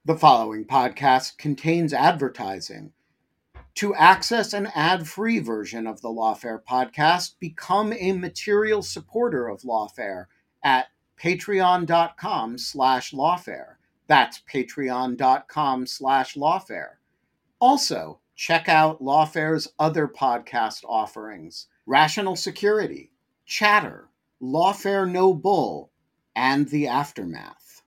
The following podcast contains advertising. To access an ad-free version of the Lawfare podcast, become a material supporter of Lawfare at patreon.com/lawfare. That's patreon.com/lawfare. Also, check out Lawfare's other podcast offerings: Rational Security, Chatter, Lawfare No Bull, and The Aftermath.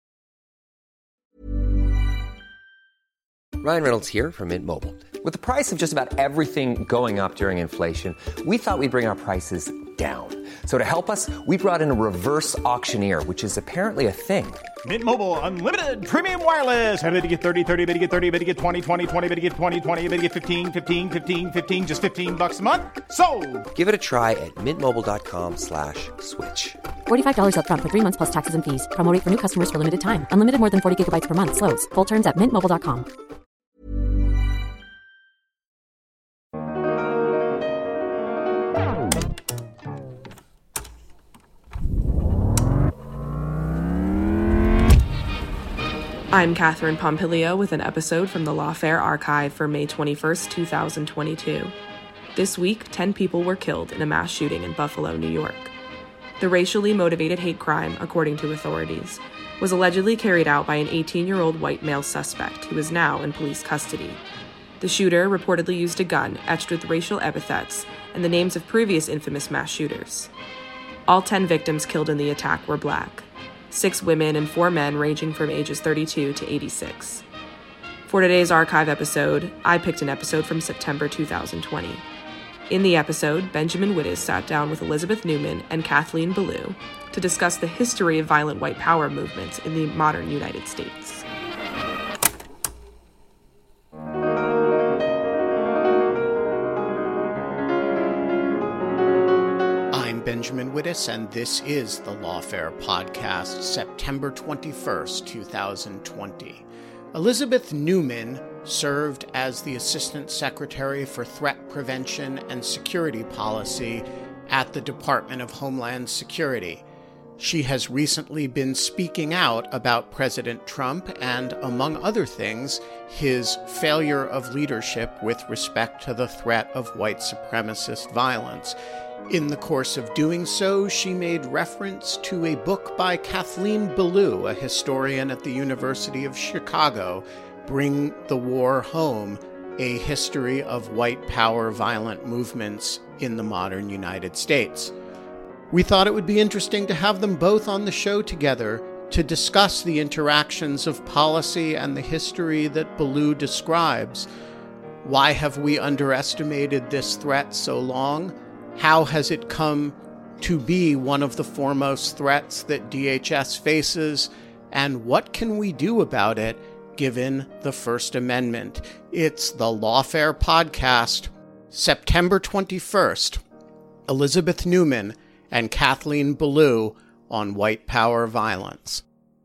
Ryan Reynolds here from Mint Mobile. With the price of just about everything going up during inflation, we thought we'd bring our prices down. So to help us, we brought in a reverse auctioneer, which is apparently a thing. Mint Mobile Unlimited Premium Wireless. How to get 30, 30, bit to get 30, bit to get 20, 20, 20, bit to get 20, 20, bit to get 15, 15, 15, 15, just $15 a month? Sold! Give it a try at mintmobile.com/switch. $45 up front for 3 months plus taxes and fees. Promo rate for new customers for limited time. Unlimited more than 40 gigabytes per month. Slows full terms at mintmobile.com. I'm Catherine Pompilio with an episode from the Lawfare archive for May 21st, 2022. This week, 10 people were killed in a mass shooting in Buffalo, New York. The racially motivated hate crime, according to authorities, was allegedly carried out by an 18-year-old white male suspect who is now in police custody. The shooter reportedly used a gun etched with racial epithets and the names of previous infamous mass shooters. All 10 victims killed in the attack were black. 6 women and 4 men ranging from ages 32 to 86. For today's archive episode, I picked an episode from September 2020. In the episode, Benjamin Wittes sat down with Elizabeth Newman and Kathleen Belew to discuss the history of violent white power movements in the modern United States. Benjamin Wittes, and this is the Lawfare podcast, September 21st, 2020. Elizabeth Newman served as the Assistant Secretary for Threat Prevention and Security Policy at the Department of Homeland Security. She has recently been speaking out about President Trump and, among other things, his failure of leadership with respect to the threat of white supremacist violence. In the course of doing so, she made reference to a book by Kathleen Belew, a historian at the University of Chicago, Bring the War Home, A History of White Power Violent Movements in the Modern United States. We thought it would be interesting to have them both on the show together to discuss the interactions of policy and the history that Belew describes. Why have we underestimated this threat so long? How has it come to be one of the foremost threats that DHS faces? And what can we do about it, given the First Amendment? It's the Lawfare podcast, September 21st. Elizabeth Newman and Kathleen Belew on white power violence.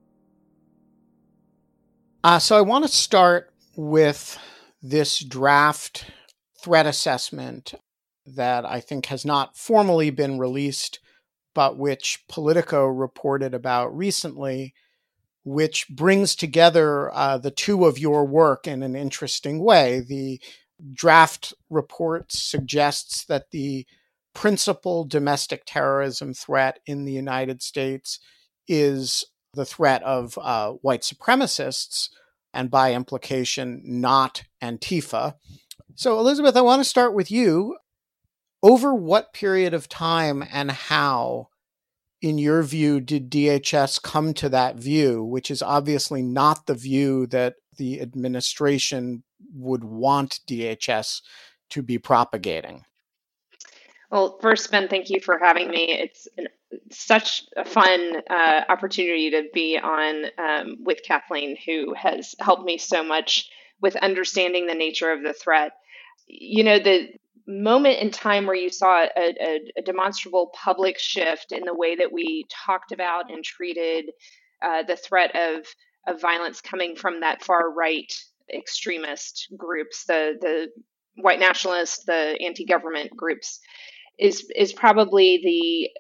So I want to start with this draft threat assessment that I think has not formally been released, but which Politico reported about recently, which brings together the two of your work in an interesting way. The draft report suggests that the principal domestic terrorism threat in the United States is the threat of white supremacists, and by implication, not Antifa. So, Elizabeth, I want to start with you. Over what period of time and how, in your view, did DHS come to that view, which is obviously not the view that the administration would want DHS to be propagating? Well, first, Ben, thank you for having me. It's such a fun opportunity to be on with Kathleen, who has helped me so much with understanding the nature of the threat. You know, the moment in time where you saw a demonstrable public shift in the way that we talked about and treated the threat of violence coming from that far right extremist groups, the white nationalists, the anti-government groups, is probably the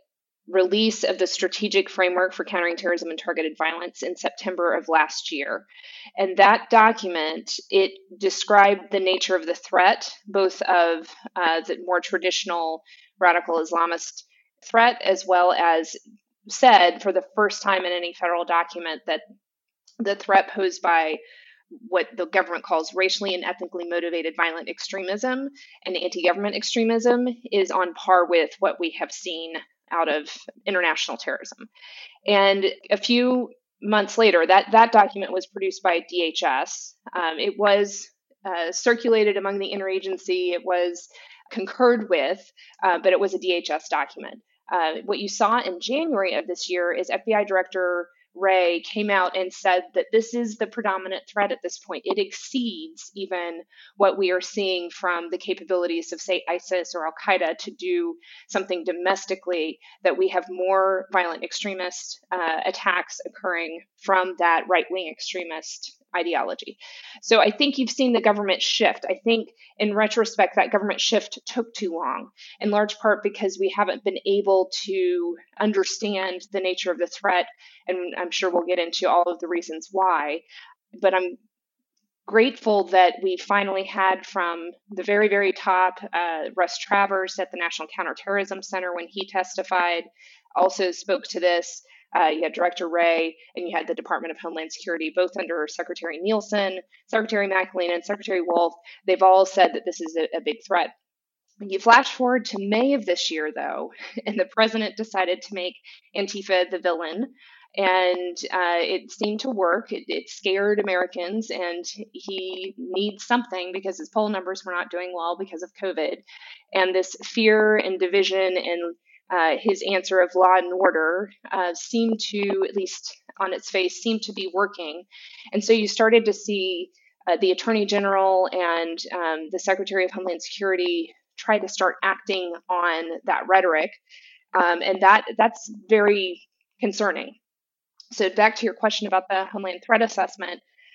release of the Strategic Framework for Countering Terrorism and Targeted Violence in September of last year. And that document, it described the nature of the threat, both of the more traditional radical Islamist threat, as well as said for the first time in any federal document that the threat posed by what the government calls racially and ethnically motivated violent extremism and anti-government extremism is on par with what we have seen out of international terrorism. And a few months later, that document was produced by DHS. It was circulated among the interagency. It was concurred with, but it was a DHS document. What you saw in January of this year is FBI Director Wray came out and said that this is the predominant threat at this point. It exceeds even what we are seeing from the capabilities of, say, ISIS or Al-Qaeda to do something domestically, that we have more violent extremist attacks occurring from that right-wing extremist ideology. So I think you've seen the government shift. I think in retrospect, that government shift took too long, in large part because we haven't been able to understand the nature of the threat. And I'm sure we'll get into all of the reasons why. But I'm grateful that we finally had from the very, very top, Russ Travers at the National Counterterrorism Center when he testified, also spoke to this. You had Director Wray, and you had the Department of Homeland Security, both under Secretary Nielsen, Secretary McAleena, and Secretary Wolf. They've all said that this is a big threat. You flash forward to May of this year, though, and the president decided to make Antifa the villain. And it seemed to work. It scared Americans, and he needs something because his poll numbers were not doing well because of COVID. And this fear and division and his answer of law and order seemed to, at least on its face, seemed to be working. And so you started to see the Attorney General and the Secretary of Homeland Security try to start acting on that rhetoric. And that's very concerning. So back to your question about the Homeland Threat Assessment,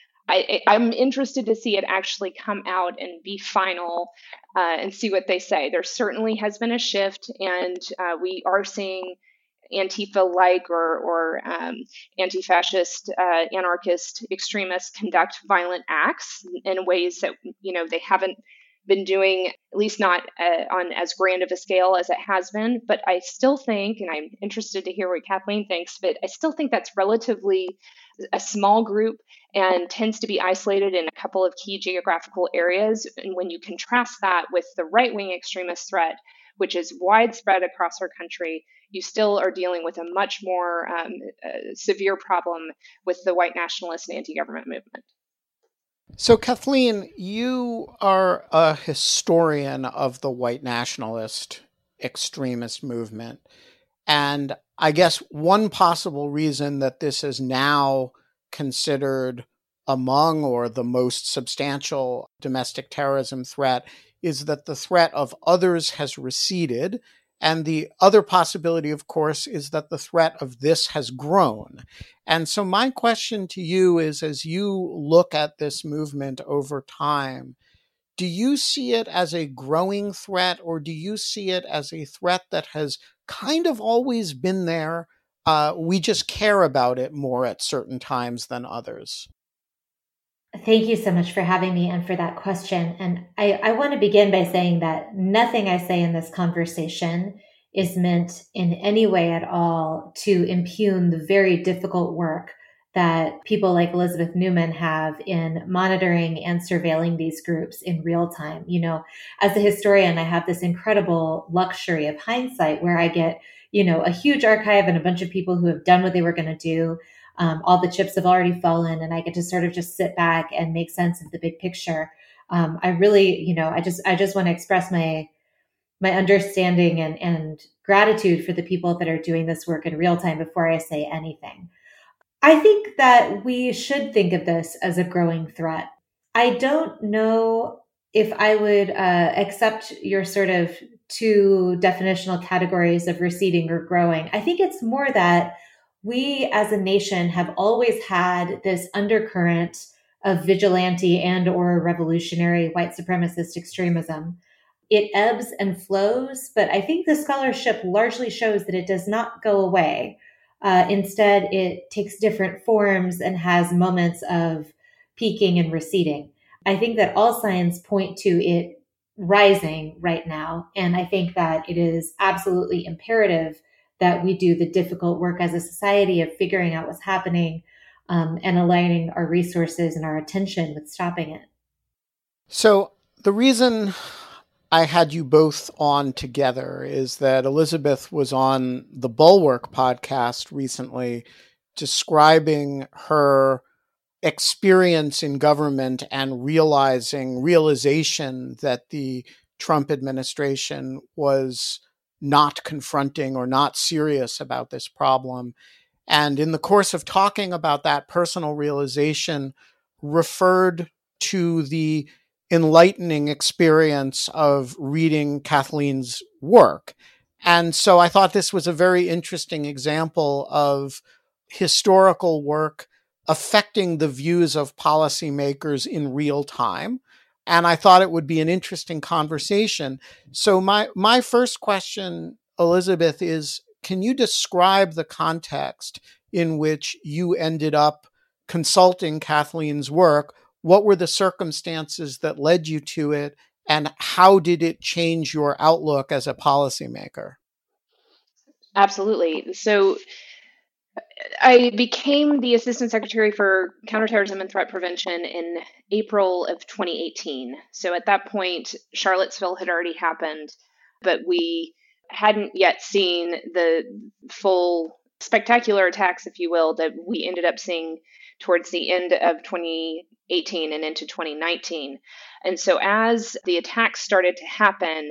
I'm interested to see it actually come out and be final and see what they say. There certainly has been a shift, and we are seeing Antifa-like or anti-fascist, anarchist extremists conduct violent acts in ways that, they haven't been doing, at least not on as grand of a scale as it has been. But I still think, and I'm interested to hear what Kathleen thinks, but I still think that's relatively a small group and tends to be isolated in a couple of key geographical areas. And when you contrast that with the right-wing extremist threat, which is widespread across our country, you still are dealing with a much more severe problem with the white nationalist and anti-government movement. So, Kathleen, you are a historian of the white nationalist extremist movement. And I guess one possible reason that this is now considered among or the most substantial domestic terrorism threat is that the threat of others has receded. And the other possibility, of course, is that the threat of this has grown. And so my question to you is, as you look at this movement over time, do you see it as a growing threat, or do you see it as a threat that has kind of always been there? We just care about it more at certain times than others. Thank you so much for having me and for that question. And I want to begin by saying that nothing I say in this conversation is meant in any way at all to impugn the very difficult work that people like Elizabeth Neumann have in monitoring and surveilling these groups in real time. As a historian, I have this incredible luxury of hindsight where I get, a huge archive and a bunch of people who have done what they were going to do. All the chips have already fallen, and I get to sort of just sit back and make sense of the big picture. I really, I just want to express my understanding and gratitude for the people that are doing this work in real time before I say anything. I think that we should think of this as a growing threat. I don't know if I would accept your sort of two definitional categories of receding or growing. I think it's more that we as a nation have always had this undercurrent of vigilante and or revolutionary white supremacist extremism it ebbs and flows, but I think the scholarship largely shows that it does not go away. Instead, it takes different forms and has moments of peaking and receding. I think that all signs point to it rising right now. And I think that it is absolutely imperative that we do the difficult work as a society of figuring out what's happening and aligning our resources and our attention with stopping it. So the reason I had you both on together is that Elizabeth was on the Bulwark podcast recently describing her experience in government and realization that the Trump administration was not confronting or not serious about this problem. And in the course of talking about that personal realization, referred to the enlightening experience of reading Kathleen's work. And so I thought this was a very interesting example of historical work affecting the views of policymakers in real time. And I thought it would be an interesting conversation. So my first question, Elizabeth, is, can you describe the context in which you ended up consulting Kathleen's work? What were the circumstances that led you to it, and how did it change your outlook as a policymaker? Absolutely. So I became the Assistant Secretary for Counterterrorism and Threat Prevention in April of 2018. So at that point, Charlottesville had already happened, but we hadn't yet seen the full spectacular attacks, if you will, that we ended up seeing towards the end of 2018 and into 2019. And so as the attacks started to happen,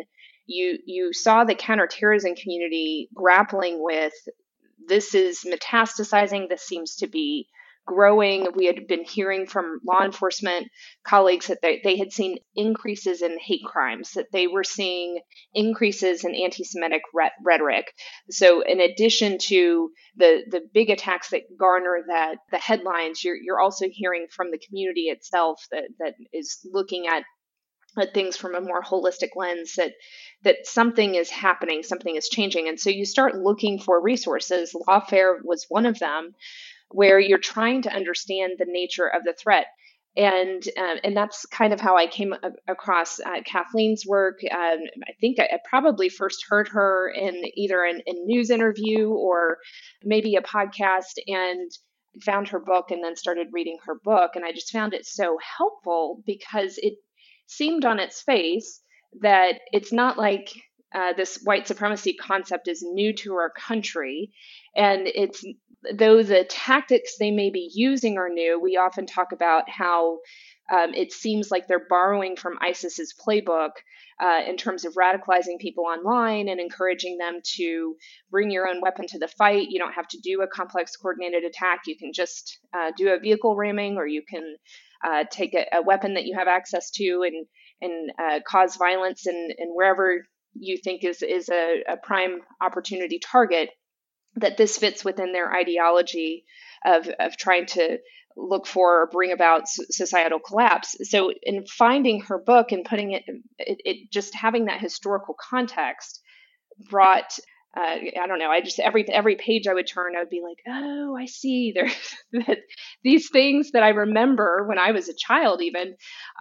you saw the counterterrorism community grappling with, this is metastasizing, this seems to be growing. We had been hearing from law enforcement colleagues that they had seen increases in hate crimes, that they were seeing increases in anti-Semitic rhetoric. So in addition to the big attacks that garner the headlines, you're also hearing from the community itself that is looking at things from a more holistic lens, that something is happening, something is changing. And so you start looking for resources. Lawfare was one of them, where you're trying to understand the nature of the threat. And that's kind of how I came across Kathleen's work. I think I probably first heard her in either a news interview or maybe a podcast, and found her book and then started reading her book. And I just found it so helpful because it seemed on its face that it's not like this white supremacy concept is new to our country. And though the tactics they may be using are new, we often talk about how it seems like they're borrowing from ISIS's playbook in terms of radicalizing people online and encouraging them to bring your own weapon to the fight. You don't have to do a complex coordinated attack. You can just do a vehicle ramming, or you can take a weapon that you have access to and cause violence and wherever you think is a prime opportunity target. That this fits within their ideology of trying to look for or bring about societal collapse. So in finding her book and putting it just having that historical context brought, I don't know, I just, every page I would turn, I would be like, oh, I see there's these things that I remember when I was a child even,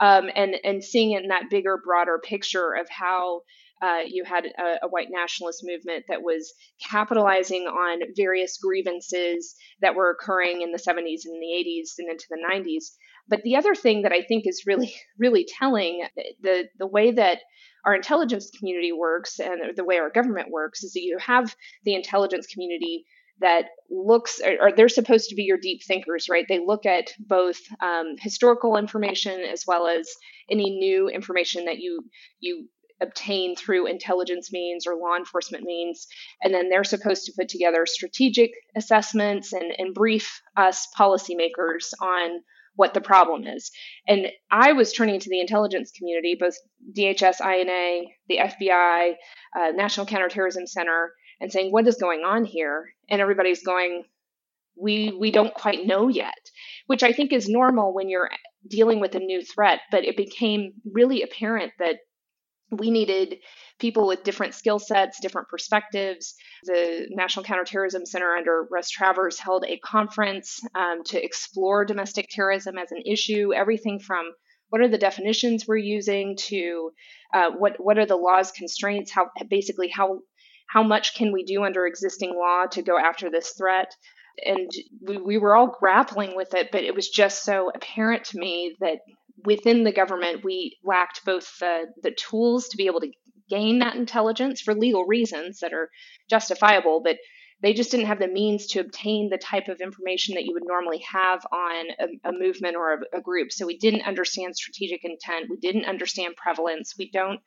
and seeing it in that bigger, broader picture of how you had a white nationalist movement that was capitalizing on various grievances that were occurring in the 70s and the 80s and into the 90s. But the other thing that I think is really, really telling, the way that our intelligence community works and the way our government works, is that you have the intelligence community that looks, or they're supposed to be your deep thinkers, right? They look at both historical information as well as any new information that you obtain through intelligence means or law enforcement means. And then they're supposed to put together strategic assessments and brief us policymakers on what the problem is. And I was turning to the intelligence community, both DHS, INA, the FBI, National Counterterrorism Center, and saying, what is going on here? And everybody's going, we don't quite know yet, which I think is normal when you're dealing with a new threat. But it became really apparent that We needed people with different skill sets, different perspectives. The National Counterterrorism Center under Russ Travers held a conference to explore domestic terrorism as an issue, everything from what are the definitions we're using to what are the law's constraints, how much can we do under existing law to go after this threat. And we were all grappling with it, but it was just so apparent to me that within the government, we lacked both the tools to be able to gain that intelligence for legal reasons that are justifiable, but they just didn't have the means to obtain the type of information that you would normally have on a movement or a group. So we didn't understand strategic intent. We didn't understand prevalence.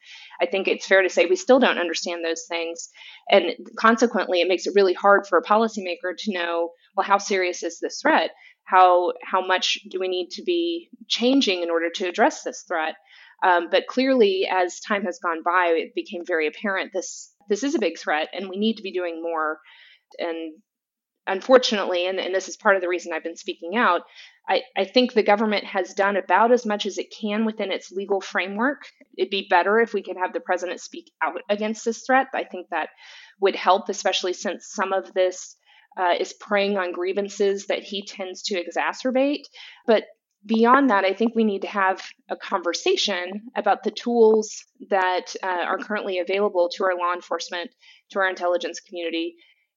I think it's fair to say we still don't understand those things. And consequently, it makes it really hard for a policymaker to know, well, how serious is this threat? How much do we need to be changing in order to address this threat? But clearly, as time has gone by, it became very apparent this is a big threat and we need to be doing more. And unfortunately, and this is part of the reason I've been speaking out, I think the government has done about as much as it can within its legal framework. It'd be better if we could have the president speak out against this threat. I think that would help, especially since some of this is preying on grievances that he tends to exacerbate. But beyond that, I think we need to have a conversation about the tools that are currently available to our law enforcement, to our intelligence community,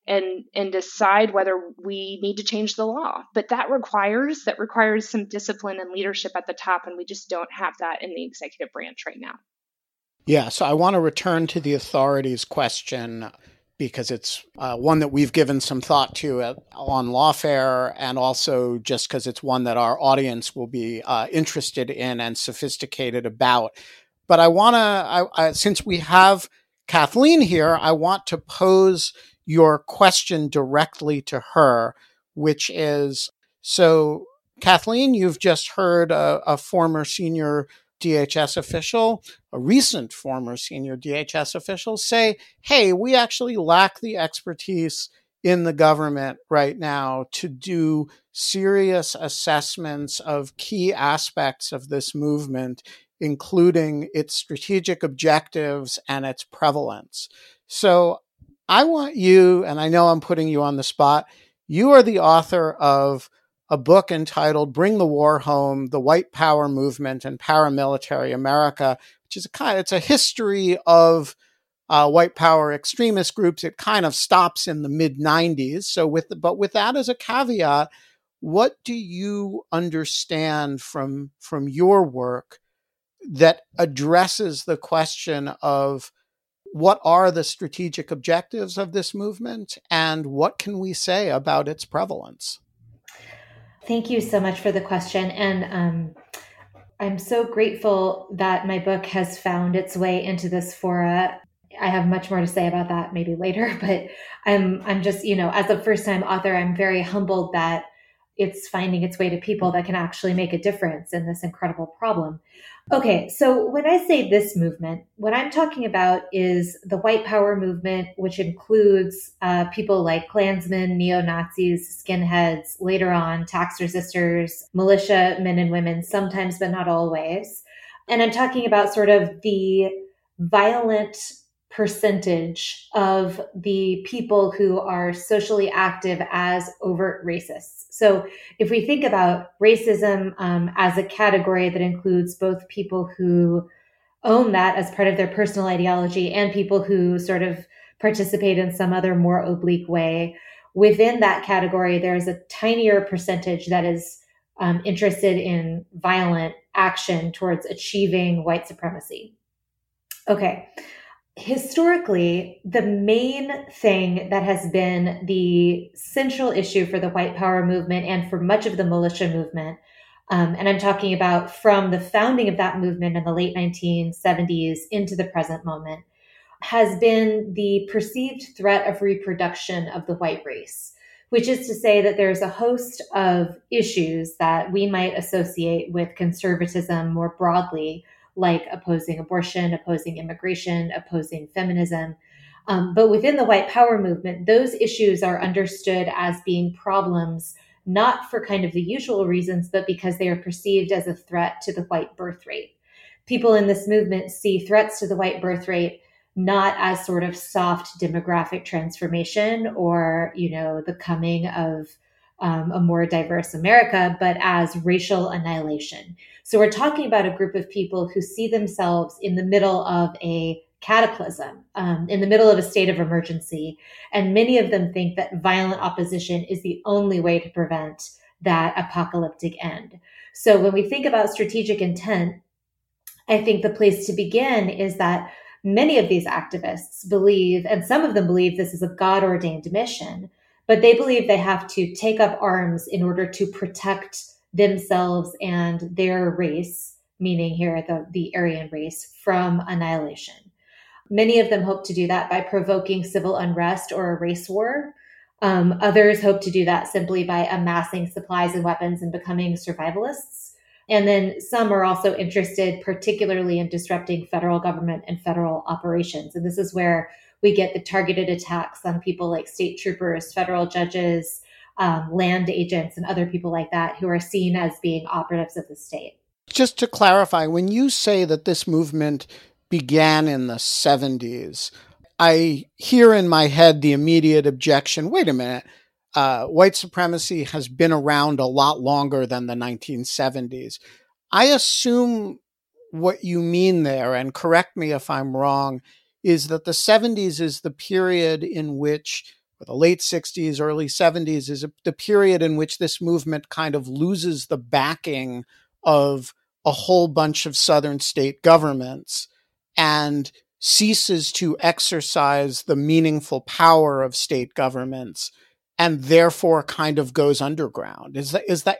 and decide whether we need to change the law. But that requires some discipline and leadership at the top, and we just don't have that in the executive branch right now. Yeah, so I want to return to the authorities question because it's one that we've given some thought to on Lawfare, and also just because it's one that our audience will be interested in and sophisticated about. But I want to, since we have Kathleen here, I want to pose your question directly to her, which is, so Kathleen, you've just heard a former senior DHS official, a recent former senior DHS official say, hey, we actually lack the expertise in the government right now to do serious assessments of key aspects of this movement, including its strategic objectives and its prevalence. So I want you, and I know I'm putting you on the spot, you are the author of a book entitled Bring the War Home, The White Power Movement and Paramilitary America, which is it's a history of white power extremist groups. It kind of stops in the mid-90s. But with that as a caveat, what do you understand from your work that addresses the question of what are the strategic objectives of this movement and what can we say about its prevalence? Thank you so much for the question. And I'm so grateful that my book has found its way into this fora. I have much more to say about that maybe later, but I'm just, as a first-time author, I'm very humbled that it's finding its way to people that can actually make a difference in this incredible problem. Okay, so when I say this movement, what I'm talking about is the white power movement, which includes people like Klansmen, neo-Nazis, skinheads, later on tax resistors, militia men and women, sometimes but not always. And I'm talking about sort of the violent percentage of the people who are socially active as overt racists. So if we think about racism as a category that includes both people who own that as part of their personal ideology and people who sort of participate in some other more oblique way, within that category, there's a tinier percentage that is interested in violent action towards achieving white supremacy. Okay. Historically, the main thing that has been the central issue for the white power movement and for much of the militia movement, and I'm talking about from the founding of that movement in the late 1970s into the present moment, has been the perceived threat of reproduction of the white race, which is to say that there's a host of issues that we might associate with conservatism more broadly, like opposing abortion, opposing immigration, opposing feminism. But within the white power movement, those issues are understood as being problems, not for kind of the usual reasons, but because they are perceived as a threat to the white birth rate. people in this movement see threats to the white birth rate not as sort of soft demographic transformation or, the coming of a more diverse America, but as racial annihilation. So we're talking about a group of people who see themselves in the middle of a cataclysm, in the middle of a state of emergency. And many of them think that violent opposition is the only way to prevent that apocalyptic end. So when we think about strategic intent, I think the place to begin is that many of these activists believe, and some of them believe this is a God-ordained mission, but they believe they have to take up arms in order to protect themselves and their race, meaning here the Aryan race, from annihilation. Many of them hope to do that by provoking civil unrest or a race war. Others hope to do that simply by amassing supplies and weapons and becoming survivalists. And then some are also interested particularly in disrupting federal government and federal operations. And this is where we get the targeted attacks on people like state troopers, federal judges, land agents, and other people like that who are seen as being operatives of the state. Just to clarify, when you say that this movement began in the 70s, I hear in my head the immediate objection, wait a minute, white supremacy has been around a lot longer than the 1970s. I assume what you mean there, and correct me if I'm wrong, is that the 70s is the period in which, or the late 60s, early 70s, is the period in which this movement kind of loses the backing of a whole bunch of Southern state governments and ceases to exercise the meaningful power of state governments, and therefore kind of goes underground. Is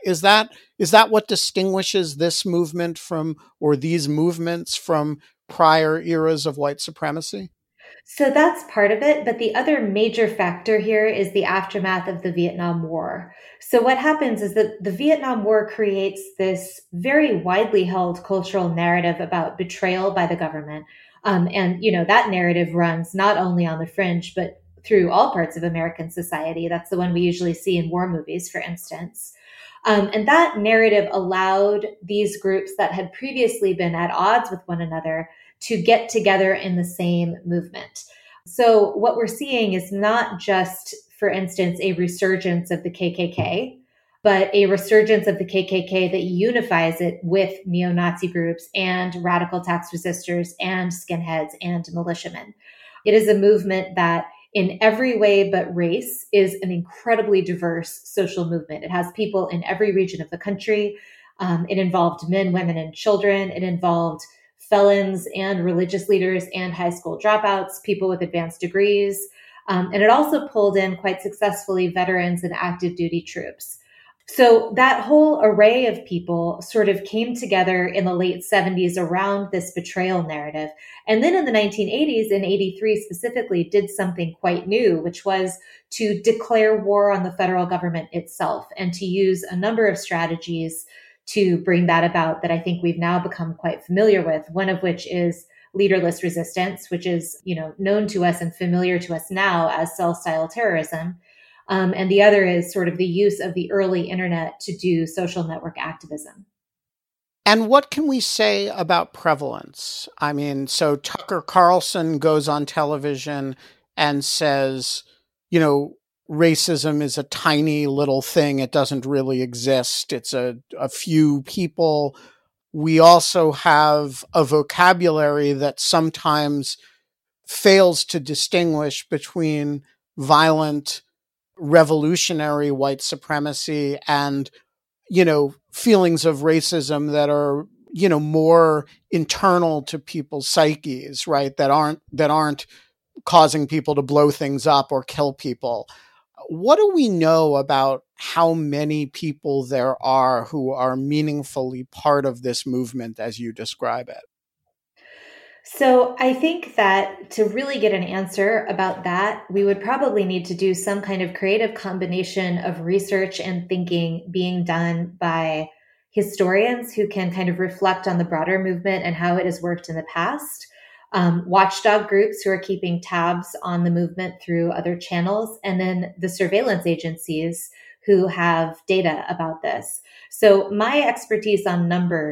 that what distinguishes this movement from, or these movements from, prior eras of white supremacy? So that's part of it. But the other major factor here is the aftermath of the Vietnam War. So what happens is that the Vietnam War creates this very widely held cultural narrative about betrayal by the government. And that narrative runs not only on the fringe, but through all parts of American society. That's the one we usually see in war movies, for instance. And that narrative allowed these groups that had previously been at odds with one another to get together in the same movement. So what we're seeing is not just, for instance, a resurgence of the KKK, but a resurgence of the KKK that unifies it with neo-Nazi groups and radical tax resistors and skinheads and militiamen. It is a movement that in every way but race is an incredibly diverse social movement. It has people in every region of the country. It involved men, women, and children. It involved felons and religious leaders and high school dropouts, people with advanced degrees. And it also pulled in quite successfully veterans and active duty troops. So that whole array of people sort of came together in the late 70s around this betrayal narrative. And then in the 1980s, in 83 specifically, did something quite new, which was to declare war on the federal government itself and to use a number of strategies to bring that about that I think we've now become quite familiar with, one of which is leaderless resistance, which is, known to us and familiar to us now as cell-style terrorism. And the other is sort of the use of the early internet to do social network activism. And what can we say about prevalence? I mean, so Tucker Carlson goes on television and says, racism is a tiny little thing. It doesn't really exist. It's a few people. We also have a vocabulary that sometimes fails to distinguish between violent, revolutionary white supremacy and, feelings of racism that are, more internal to people's psyches, right? That aren't causing people to blow things up or kill people. What do we know about how many people there are who are meaningfully part of this movement as you describe it? So I think that to really get an answer about that, we would probably need to do some kind of creative combination of research and thinking being done by historians who can kind of reflect on the broader movement and how it has worked in the past. Watchdog groups who are keeping tabs on the movement through other channels, and then the surveillance agencies who have data about this. So my expertise on numbers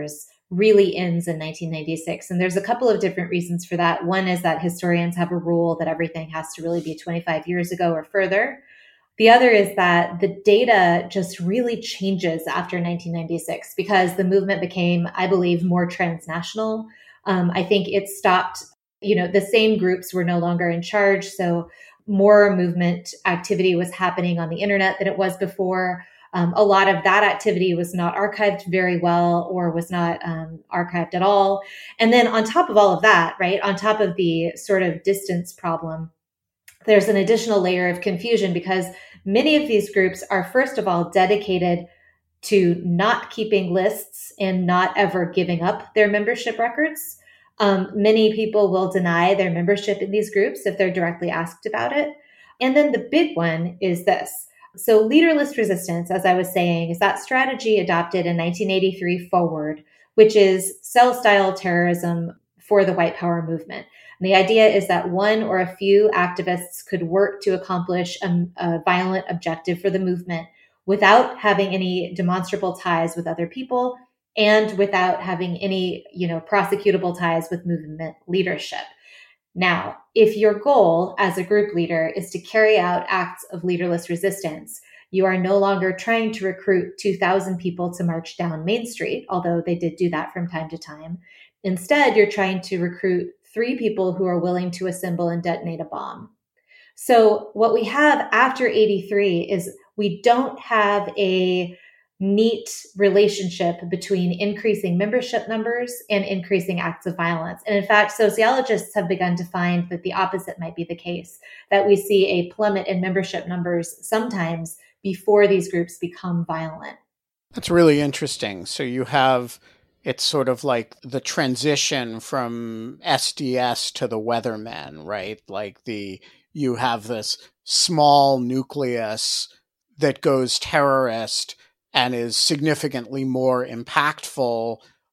really ends in 1996. And there's a couple of different reasons for that. One is that historians have a rule that everything has to really be 25 years ago or further. The other is that the data just really changes after 1996 because the movement became, I believe, more transnational. I think it stopped, the same groups were no longer in charge. So more movement activity was happening on the internet than it was before. A lot of that activity was not archived very well or was not archived at all. And then on top of all of that, right, on top of the sort of distance problem, there's an additional layer of confusion because many of these groups are, first of all, dedicated to not keeping lists and not ever giving up their membership records. Many people will deny their membership in these groups if they're directly asked about it. And then the big one is this. So leaderless resistance, as I was saying, is that strategy adopted in 1983 forward, which is cell-style terrorism for the white power movement. And the idea is that one or a few activists could work to accomplish a violent objective for the movement without having any demonstrable ties with other people and without having any, prosecutable ties with movement leadership. Now, if your goal as a group leader is to carry out acts of leaderless resistance, you are no longer trying to recruit 2,000 people to march down Main Street, although they did do that from time to time. Instead, you're trying to recruit 3 people who are willing to assemble and detonate a bomb. So what we have after 83 is we don't have a neat relationship between increasing membership numbers and increasing acts of violence. And in fact, sociologists have begun to find that the opposite might be the case, that we see a plummet in membership numbers sometimes before these groups become violent. That's really interesting. So you have, it's sort of like the transition from SDS to the Weathermen, right? Like you have this small nucleus that goes terrorist and is significantly more impactful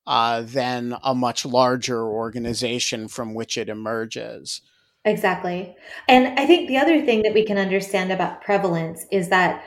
than a much larger organization from which it emerges. Exactly. And I think the other thing that we can understand about prevalence is that,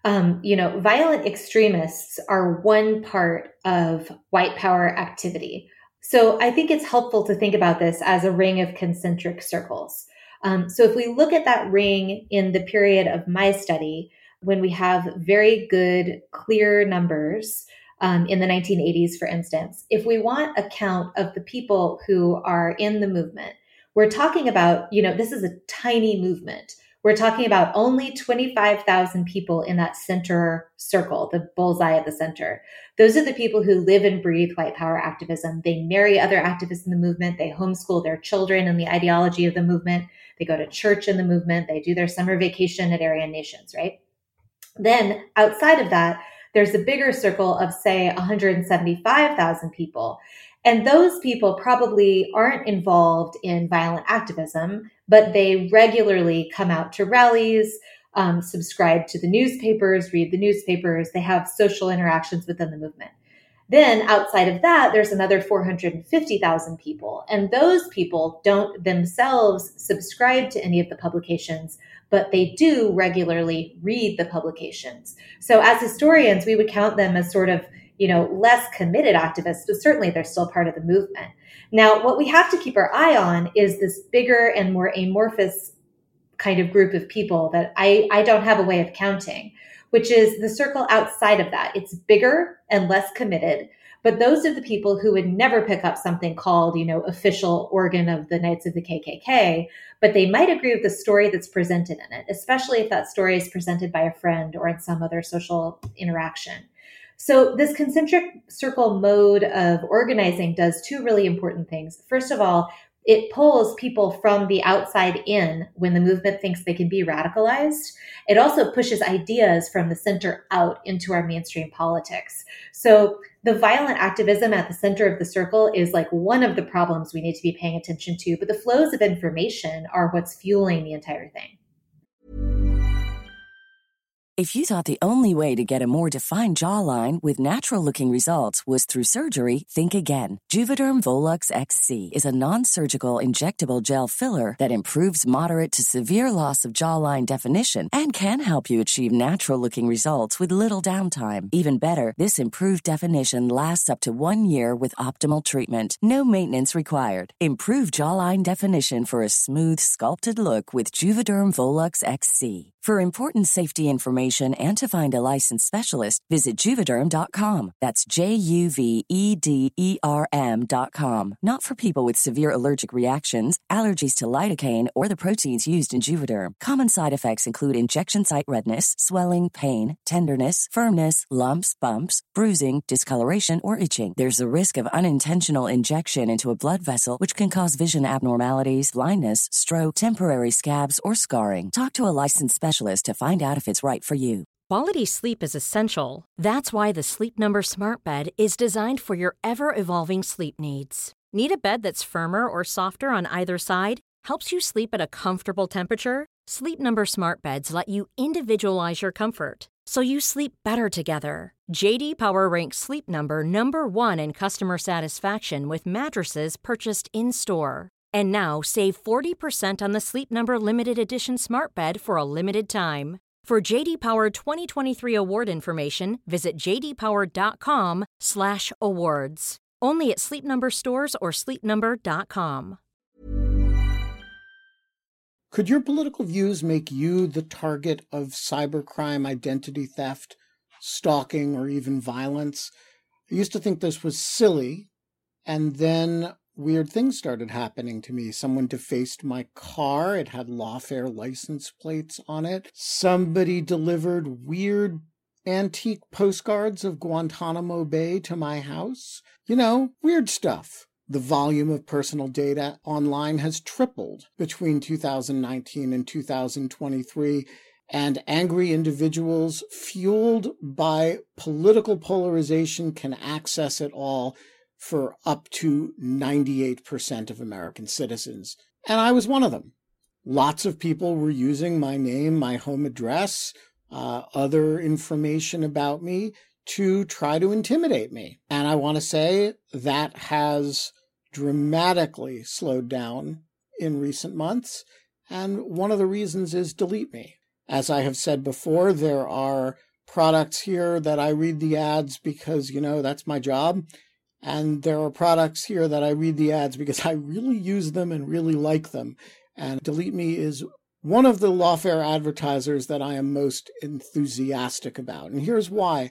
violent extremists are one part of white power activity. So I think it's helpful to think about this as a ring of concentric circles. So if we look at that ring in the period of my study, when we have very good, clear numbers in the 1980s, for instance, if we want a count of the people who are in the movement, we're talking about, this is a tiny movement. We're talking about only 25,000 people in that center circle, the bullseye at the center. Those are the people who live and breathe white power activism. They marry other activists in the movement. They homeschool their children in the ideology of the movement. They go to church in the movement. They do their summer vacation at Aryan Nations, right? Then outside of that, there's a bigger circle of, say, 175,000 people. And those people probably aren't involved in violent activism, but they regularly come out to rallies, subscribe to the newspapers, read the newspapers. They have social interactions within the movement. Then outside of that, there's another 450,000 people. And those people don't themselves subscribe to any of the publications, but they do regularly read the publications. So as historians, we would count them as sort of, less committed activists, but certainly they're still part of the movement. Now, what we have to keep our eye on is this bigger and more amorphous kind of group of people that I don't have a way of counting, which is the circle outside of that. It's bigger and less committed, but those are the people who would never pick up something called, official organ of the Knights of the KKK, but they might agree with the story that's presented in it, especially if that story is presented by a friend or in some other social interaction. So this concentric circle mode of organizing does 2 really important things. First of all, it pulls people from the outside in when the movement thinks they can be radicalized. It also pushes ideas from the center out into our mainstream politics. So the violent activism at the center of the circle is like one of the problems we need to be paying attention to, but the flows of information are what's fueling the entire thing. If you thought the only way to get a more defined jawline with natural-looking results was through surgery, think again. Juvederm Volux XC is a non-surgical injectable gel filler that improves moderate to severe loss of jawline definition and can help you achieve natural-looking results with little downtime. Even better, this improved definition lasts up to 1 year with optimal treatment. No maintenance required. Improve jawline definition for a smooth, sculpted look with Juvederm Volux XC. For important safety information and to find a licensed specialist, visit Juvederm.com. That's JUVEDERM.com. Not for people with severe allergic reactions, allergies to lidocaine, or the proteins used in Juvederm. Common side effects include injection site redness, swelling, pain, tenderness, firmness, lumps, bumps, bruising, discoloration, or itching. There's a risk of unintentional injection into a blood vessel, which can cause vision abnormalities, blindness, stroke, temporary scabs, or scarring. Talk to a licensed specialist to find out if it's right for you. Quality sleep is essential. That's why the Sleep Number Smart Bed is designed for your ever-evolving sleep needs. Need a bed that's firmer or softer on either side? Helps you sleep at a comfortable temperature? Sleep Number Smart Beds let you individualize your comfort, so you sleep better together. J.D. Power ranks Sleep Number number 1 in customer satisfaction with mattresses purchased in-store. And now, save 40% on the Sleep Number Limited Edition Smart Bed for a limited time. For J.D. Power 2023 award information, visit jdpower.com/awards. Only at Sleep Number stores or sleepnumber.com. Could your political views make you the target of cybercrime, identity theft, stalking, or even violence? I used to think this was silly, and then weird things started happening to me. Someone defaced my car. It had Lawfare license plates on it. Somebody delivered weird antique postcards of Guantanamo Bay to my house. You know, weird stuff. The volume of personal data online has tripled between 2019 and 2023, and angry individuals fueled by political polarization can access it all for up to 98% of American citizens. And I was one of them. Lots of people were using my name, my home address, other information about me to try to intimidate me. And I want to say that has dramatically slowed down in recent months. And one of the reasons is Delete Me. As I have said before, there are products here that I read the ads because, that's my job. And there are products here that I read the ads because I really use them and really like them. And Delete Me is one of the Lawfare advertisers that I am most enthusiastic about. And here's why.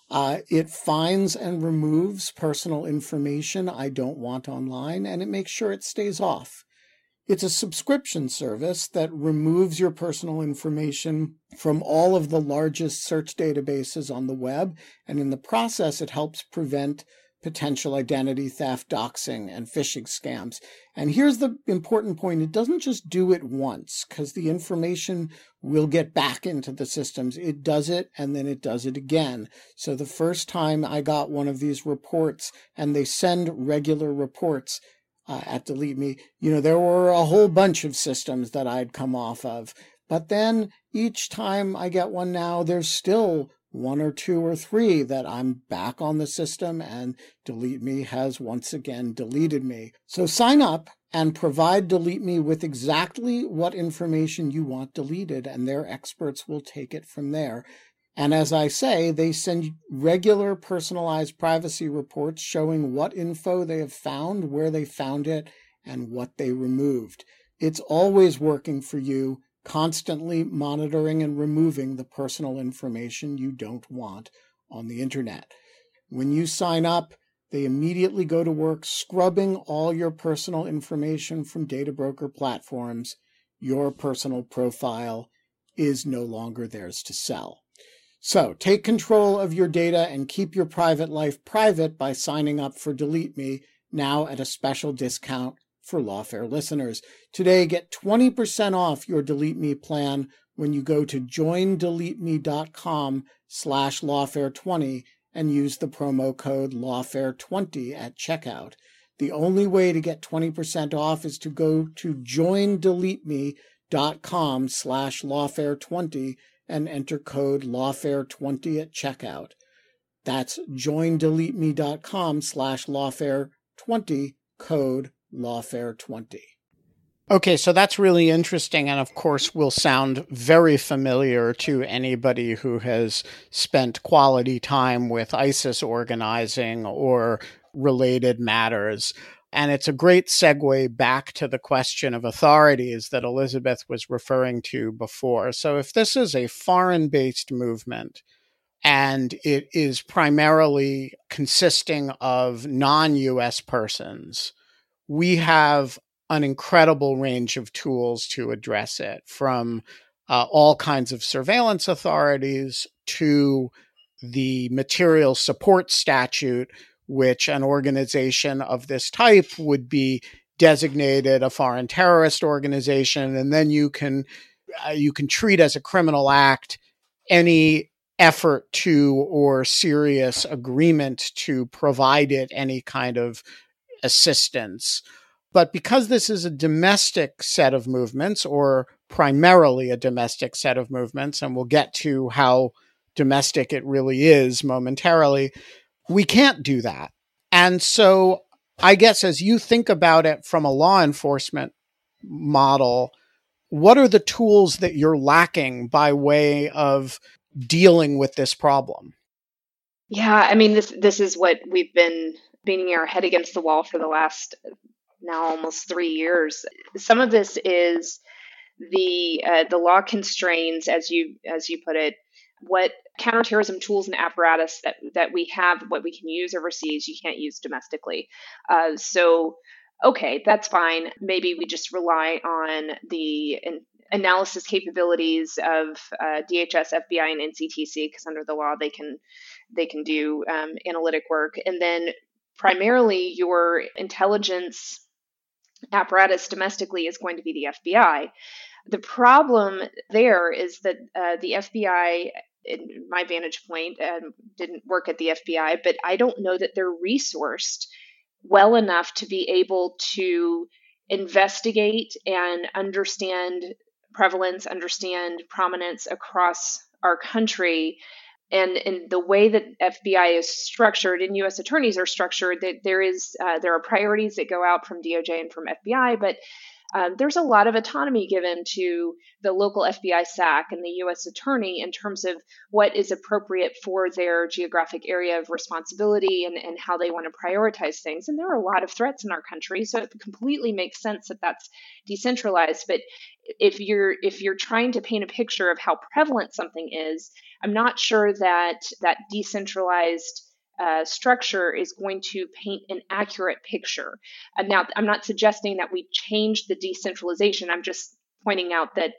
It finds and removes personal information I don't want online, and it makes sure it stays off. It's a subscription service that removes your personal information from all of the largest search databases on the web, and in the process, it helps prevent potential identity theft, doxing, and phishing scams. And here's the important point. It doesn't just do it once, because the information will get back into the systems. It does it, and then it does it again. So the first time I got one of these reports, and they send regular reports at Delete Me, there were a whole bunch of systems that I'd come off of. But then each time I get one now, there's still 1 or 2 or 3 that I'm back on the system, and Delete Me has once again deleted me. So sign up and provide Delete Me with exactly what information you want deleted, and their experts will take it from there. And as I say, they send regular personalized privacy reports showing what info they have found, where they found it, and what they removed. It's always working for you, constantly monitoring and removing the personal information you don't want on the internet. When you sign up, they immediately go to work scrubbing all your personal information from data broker platforms. Your personal profile is no longer theirs to sell. So take control of your data and keep your private life private by signing up for Delete Me, now at a special discount for Lawfare listeners. Today, get 20% off your Delete Me plan when you go to joindeleteme.com/Lawfare20 and use the promo code Lawfare20 at checkout. The only way to get 20% off is to go to joindeleteme.com/Lawfare20 and enter code lawfare20 at checkout. That's joindeleteme.com/lawfare20, code lawfare20. Okay, so that's really interesting, and of course will sound very familiar to anybody who has spent quality time with ISIS organizing or related matters. And it's a great segue back to the question of authorities that Elizabeth was referring to before. So if this is a foreign-based movement, and it is primarily consisting of non-U.S. persons, we have an incredible range of tools to address it, from all kinds of surveillance authorities to the material support statute, which an organization of this type would be designated a foreign terrorist organization, and then you can treat as a criminal act any effort to or serious agreement to provide it any kind of assistance. But because this is a domestic set of movements, or primarily a domestic set of movements, and we'll get to how domestic it really is momentarily, we can't do that. And so I guess as you think about it from a law enforcement model, what are the tools that you're lacking by way of dealing with this problem? Yeah, I mean, this is what we've been beating our head against the wall for the last now almost 3 years. Some of this is the law constrains, as you put it, what counterterrorism tools and apparatus that we have, what we can use overseas, you can't use domestically. So, okay, that's fine. Maybe we just rely on the analysis capabilities of DHS, FBI, and NCTC, because under the law they can do analytic work, and then primarily your intelligence apparatus domestically is going to be the FBI. The problem there is that the FBI, in my vantage point, didn't work at the FBI, but I don't know that they're resourced well enough to be able to investigate and understand prevalence, understand prominence across our country. And in the way that FBI is structured and U.S. attorneys are structured, that there are priorities that go out from DOJ and from FBI, but there's a lot of autonomy given to the local FBI SAC and the U.S. attorney in terms of what is appropriate for their geographic area of responsibility and how they want to prioritize things. And there are a lot of threats in our country, so it completely makes sense that that's decentralized. But if you're trying to paint a picture of how prevalent something is, I'm not sure that decentralized structure is going to paint an accurate picture. Now, I'm not suggesting that we change the decentralization. I'm just pointing out that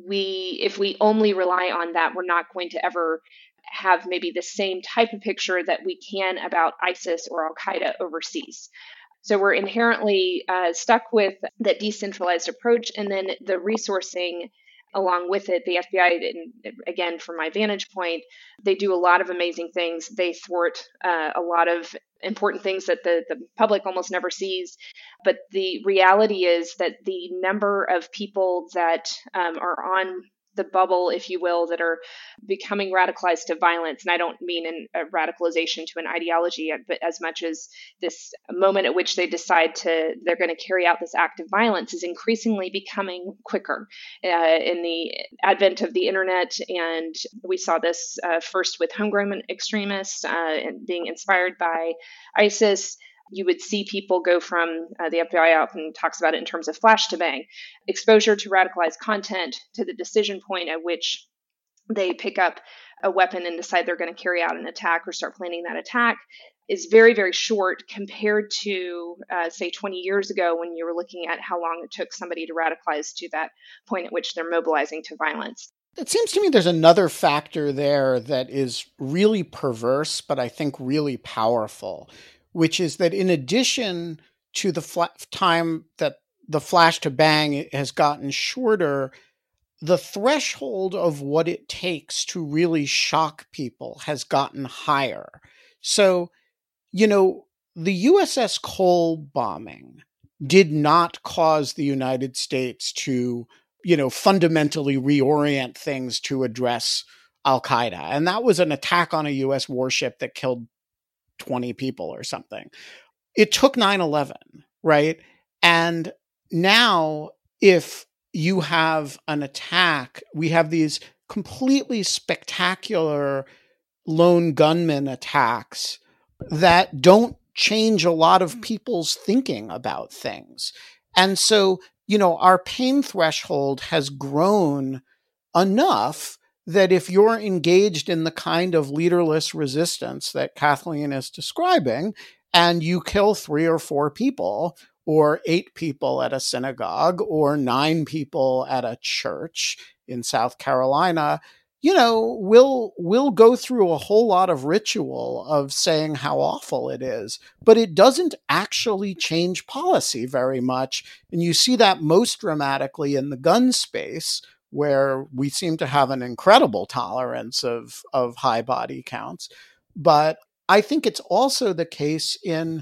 if we only rely on that, we're not going to ever have maybe the same type of picture that we can about ISIS or Al-Qaeda overseas. So we're inherently stuck with that decentralized approach, and then the resourcing along with it. The FBI, again, from my vantage point, they do a lot of amazing things. They thwart a lot of important things that the public almost never sees. But the reality is that the number of people that are on the bubble, if you will, that are becoming radicalized to violence, and I don't mean a radicalization to an ideology, but as much as this moment at which they decide they're going to carry out this act of violence, is increasingly becoming quicker in the advent of the internet. And we saw this first with homegrown extremists and being inspired by ISIS. You would see people go from, the FBI often talks about it in terms of flash to bang, exposure to radicalized content to the decision point at which they pick up a weapon and decide they're going to carry out an attack or start planning that attack is very, very short compared to, say, 20 years ago when you were looking at how long it took somebody to radicalize to that point at which they're mobilizing to violence. It seems to me there's another factor there that is really perverse, but I think really powerful, which is that in addition to the time that the flash to bang has gotten shorter, the threshold of what it takes to really shock people has gotten higher. So, the USS Cole bombing did not cause the United States to fundamentally reorient things to address Al-Qaeda. And that was an attack on a U.S. warship that killed 20 people or something. It took 9/11, right? And now if you have an attack, we have these completely spectacular lone gunman attacks that don't change a lot of people's thinking about things. And so, our pain threshold has grown enough that if you're engaged in the kind of leaderless resistance that Kathleen is describing, and you kill 3 or 4 people, or 8 people at a synagogue, or 9 people at a church in South Carolina, we'll go through a whole lot of ritual of saying how awful it is, but it doesn't actually change policy very much. And you see that most dramatically in the gun space, where we seem to have an incredible tolerance of high body counts. But I think it's also the case in,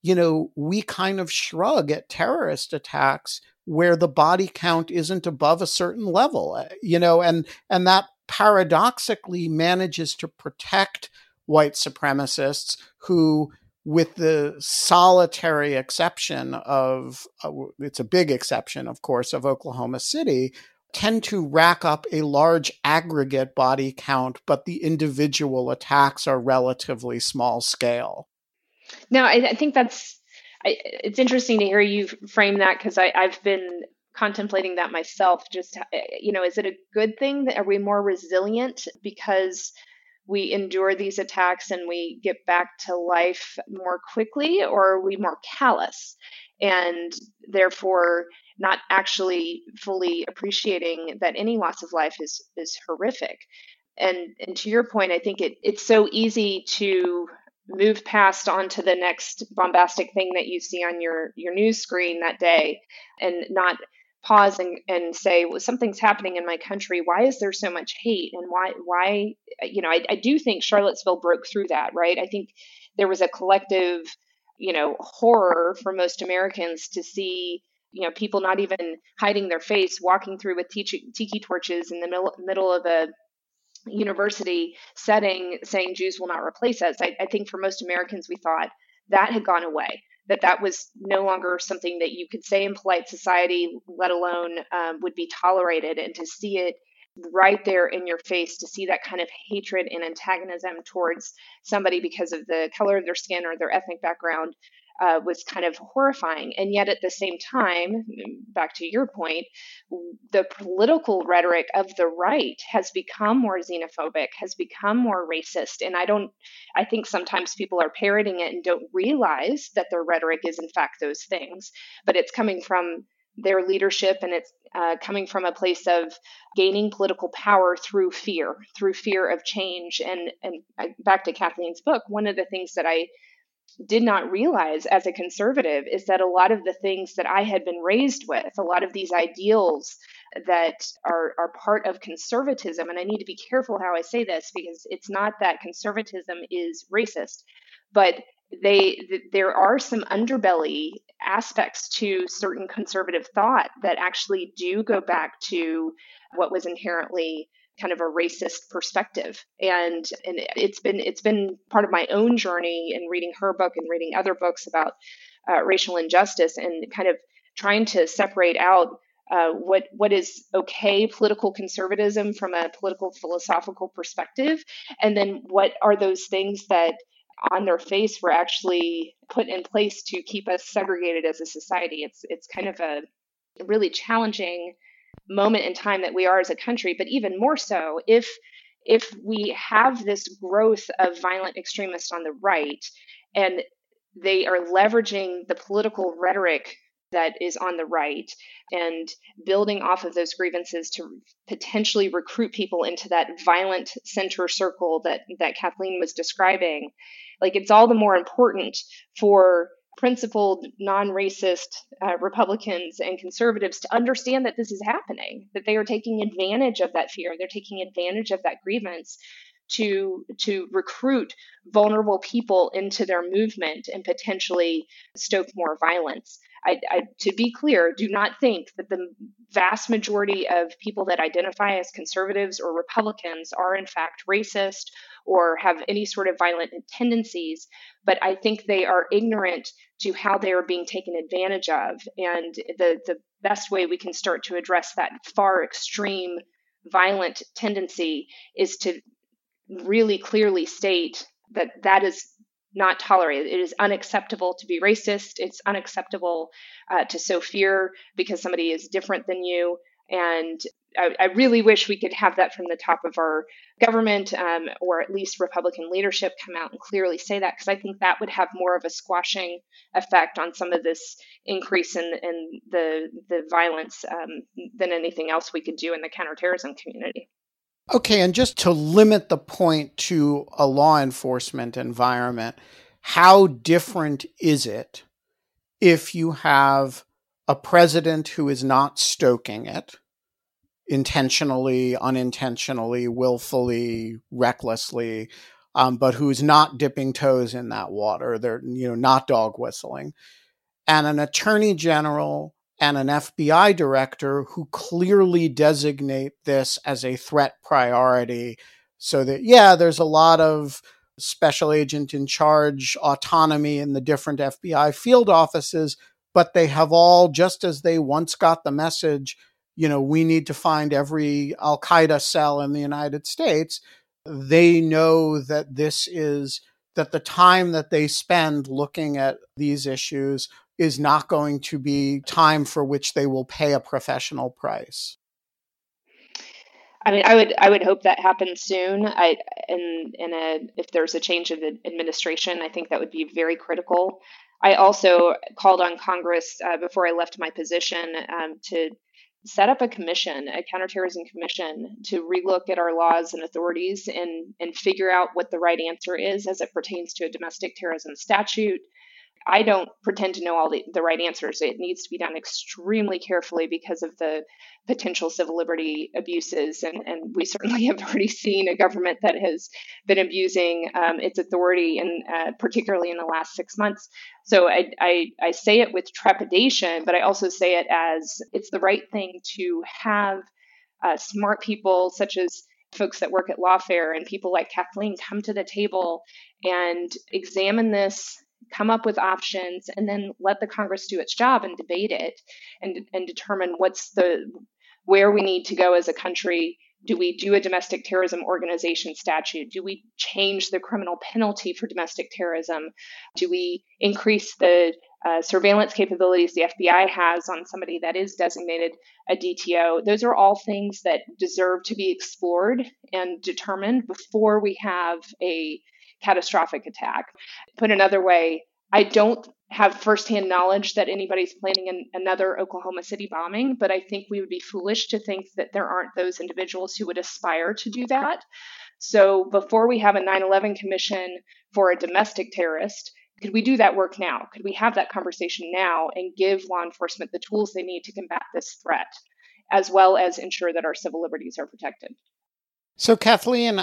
we kind of shrug at terrorist attacks where the body count isn't above a certain level, and that paradoxically manages to protect white supremacists who, with the solitary exception of, it's a big exception, of course, of Oklahoma City, tend to rack up a large aggregate body count, but the individual attacks are relatively small scale. No, I think it's interesting to hear you frame that, because I've been contemplating that myself. Just, is it a good thing? Are we more resilient because we endure these attacks and we get back to life more quickly, or are we more callous and therefore not actually fully appreciating that any loss of life is horrific? And to your point, I think it's so easy to move past onto the next bombastic thing that you see on your news screen that day, and not pause and say, well, something's happening in my country. Why is there so much hate? And why, I do think Charlottesville broke through that, right? I think there was a collective, horror for most Americans to see, people not even hiding their face, walking through with tiki torches in the middle of a university setting, saying Jews will not replace us. I think for most Americans, we thought that had gone away, that was no longer something that you could say in polite society, let alone would be tolerated. And to see it right there in your face, to see that kind of hatred and antagonism towards somebody because of the color of their skin or their ethnic background was kind of horrifying. And yet at the same time, back to your point, the political rhetoric of the right has become more xenophobic, has become more racist. And I think sometimes people are parroting it and don't realize that their rhetoric is in fact those things, but it's coming from their leadership, and it's coming from a place of gaining political power through fear of change. And back to Kathleen's book, one of the things that I did not realize as a conservative is that a lot of the things that I had been raised with, a lot of these ideals that are part of conservatism, and I need to be careful how I say this, because it's not that conservatism is racist, but there are some underbelly aspects to certain conservative thought that actually do go back to what was inherently kind of a racist perspective. And it's been part of my own journey in reading her book and reading other books about racial injustice, and kind of trying to separate out what is okay political conservatism from a political philosophical perspective, and then what are those things that on their face were actually put in place to keep us segregated as a society. It's kind of a really challenging moment in time that we are as a country, but even more so if we have this growth of violent extremists on the right, and they are leveraging the political rhetoric that is on the right and building off of those grievances to potentially recruit people into that violent center circle that Kathleen was describing. Like, it's all the more important for principled, non-racist Republicans and conservatives to understand that this is happening, that they are taking advantage of that fear. They're taking advantage of that grievance to recruit vulnerable people into their movement and potentially stoke more violence. to be clear, do not think that the vast majority of people that identify as conservatives or Republicans are in fact racist or have any sort of violent tendencies, but I think they are ignorant to how they are being taken advantage of. And the best way we can start to address that far extreme violent tendency is to really clearly state that that is not tolerated. It is unacceptable to be racist. It's unacceptable to sow fear because somebody is different than you. And I really wish we could have that from the top of our government, or at least Republican leadership come out and clearly say that, because I think that would have more of a squashing effect on some of this increase in the violence than anything else we could do in the counterterrorism community. Okay, and just to limit the point to a law enforcement environment, how different is it if you have a president who is not stoking it, intentionally, unintentionally, willfully, recklessly, but who's not dipping toes in that water? They're, not dog whistling, and an attorney general and an FBI director who clearly designate this as a threat priority, so that, there's a lot of special agent in charge autonomy in the different FBI field offices, but they have all, just as they once got the message, we need to find every Al-Qaeda cell in the United States, they know that that the time that they spend looking at these issues is not going to be time for which they will pay a professional price. I mean, I would hope that happens soon. If there's a change of administration, I think that would be very critical. I also called on Congress before I left my position to set up a commission, a counterterrorism commission, to relook at our laws and authorities and figure out what the right answer is as it pertains to a domestic terrorism statute. I don't pretend to know all the right answers. It needs to be done extremely carefully because of the potential civil liberty abuses. And we certainly have already seen a government that has been abusing its authority, and particularly in the last 6 months. So I say it with trepidation, but I also say it as it's the right thing to have smart people such as folks that work at Lawfare and people like Kathleen come to the table and examine this, come up with options, and then let the Congress do its job and debate it and determine where we need to go as a country. Do we do a domestic terrorism organization statute? Do we change the criminal penalty for domestic terrorism? Do we increase the surveillance capabilities the FBI has on somebody that is designated a DTO? Those are all things that deserve to be explored and determined before we have a catastrophic attack. Put another way, I don't have firsthand knowledge that anybody's planning another Oklahoma City bombing, but I think we would be foolish to think that there aren't those individuals who would aspire to do that. So before we have a 9/11 commission for a domestic terrorist, could we do that work now? Could we have that conversation now and give law enforcement the tools they need to combat this threat, as well as ensure that our civil liberties are protected? So Kathleen,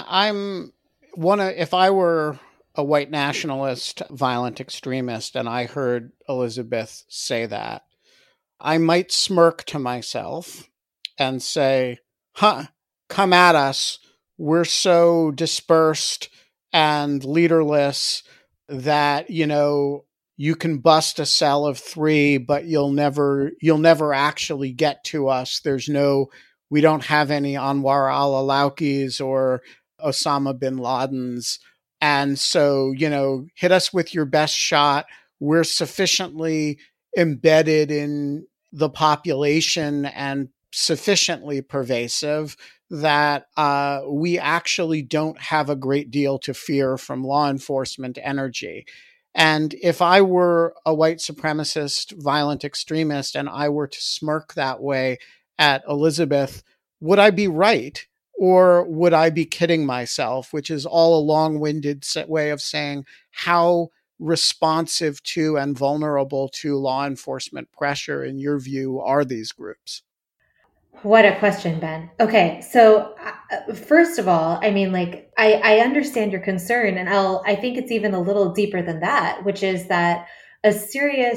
if I were a white nationalist, violent extremist, and I heard Elizabeth say that, I might smirk to myself and say, come at us. We're so dispersed and leaderless that, you can bust a cell of 3, but you'll never actually get to us. We don't have any Anwar al-Awlakis or Osama bin Laden's. And so, hit us with your best shot. We're sufficiently embedded in the population and sufficiently pervasive that we actually don't have a great deal to fear from law enforcement energy. And if I were a white supremacist, violent extremist, and I were to smirk that way at Elizabeth, would I be right? Or would I be kidding myself, which is all a long-winded way of saying how responsive to and vulnerable to law enforcement pressure, in your view, are these groups? What a question, Ben. Okay, so first of all, I understand your concern, and I think it's even a little deeper than that, which is that a serious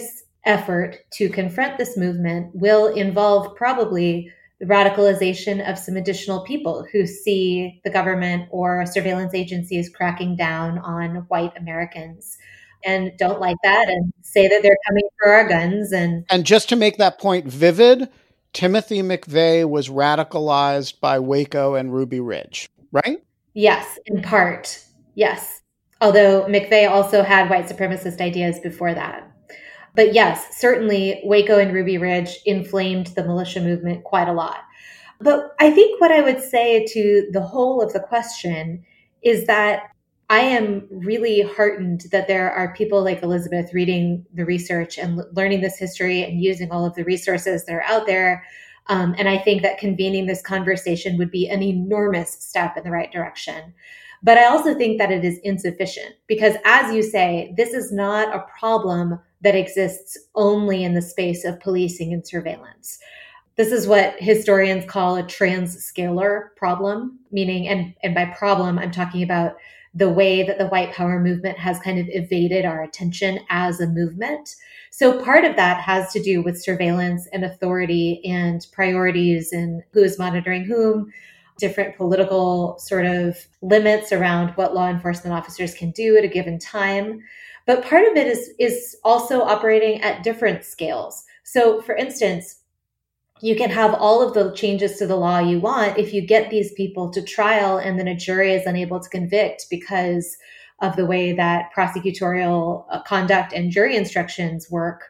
effort to confront this movement will involve probably the radicalization of some additional people who see the government or surveillance agencies cracking down on white Americans and don't like that and say that they're coming for our guns. And just to make that point vivid, Timothy McVeigh was radicalized by Waco and Ruby Ridge, right? Yes, in part. Yes. Although McVeigh also had white supremacist ideas before that. But yes, certainly Waco and Ruby Ridge inflamed the militia movement quite a lot. But I think what I would say to the whole of the question is that I am really heartened that there are people like Elizabeth reading the research and learning this history and using all of the resources that are out there. And I think that convening this conversation would be an enormous step in the right direction. But I also think that it is insufficient because, as you say, this is not a problem that exists only in the space of policing and surveillance. This is what historians call a transscalar problem, meaning, and by problem, I'm talking about the way that the white power movement has kind of evaded our attention as a movement. So part of that has to do with surveillance and authority and priorities and who's monitoring whom, different political sort of limits around what law enforcement officers can do at a given time. But part of it is also operating at different scales. So for instance, you can have all of the changes to the law you want if you get these people to trial and then a jury is unable to convict because of the way that prosecutorial conduct and jury instructions work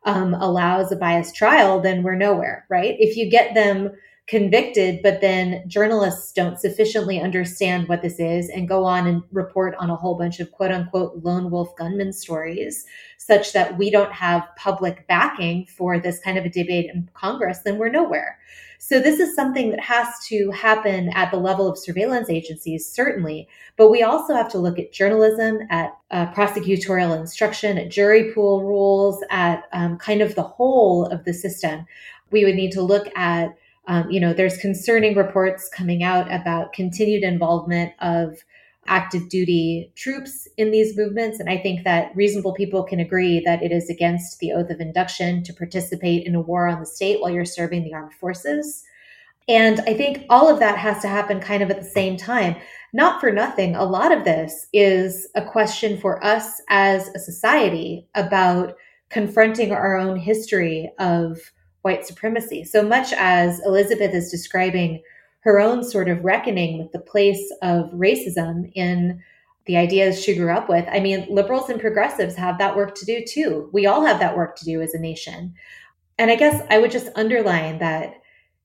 allows a biased trial, then we're nowhere, right? If you get them convicted, but then journalists don't sufficiently understand what this is and go on and report on a whole bunch of quote unquote lone wolf gunman stories such that we don't have public backing for this kind of a debate in Congress, then we're nowhere. So this is something that has to happen at the level of surveillance agencies, certainly, but we also have to look at journalism, at prosecutorial instruction, at jury pool rules, at kind of the whole of the system. We would need to look at there's concerning reports coming out about continued involvement of active duty troops in these movements. And I think that reasonable people can agree that it is against the oath of induction to participate in a war on the state while you're serving the armed forces. And I think all of that has to happen kind of at the same time. Not for nothing, a lot of this is a question for us as a society about confronting our own history of white supremacy. So much as Elizabeth is describing her own sort of reckoning with the place of racism in the ideas she grew up with, I mean, liberals and progressives have that work to do too. We all have that work to do as a nation. And I guess I would just underline that,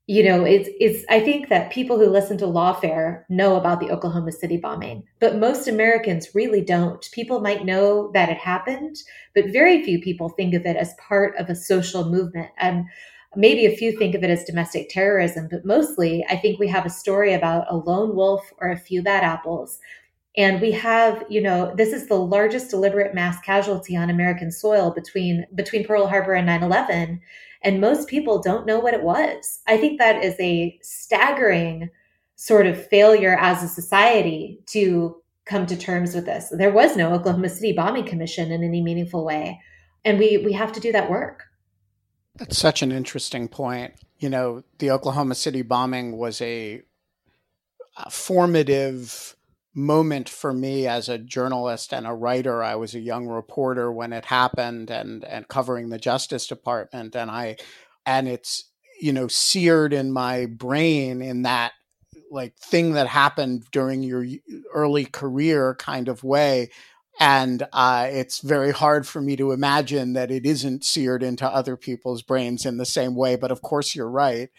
I think that people who listen to Lawfare know about the Oklahoma City bombing, but most Americans really don't. People might know that it happened, but very few people think of it as part of a social movement. And maybe a few think of it as domestic terrorism, but mostly I think we have a story about a lone wolf or a few bad apples. And we have, this is the largest deliberate mass casualty on American soil between Pearl Harbor and 9/11. And most people don't know what it was. I think that is a staggering sort of failure as a society to come to terms with this. There was no Oklahoma City bombing commission in any meaningful way. And we have to do that work. That's such an interesting point. The Oklahoma City bombing was a formative moment for me as a journalist and a writer. I was a young reporter when it happened and covering the Justice Department. And it's, seared in my brain in that like thing that happened during your early career kind of way. And it's very hard for me to imagine that it isn't seared into other people's brains in the same way. But of course, you're right.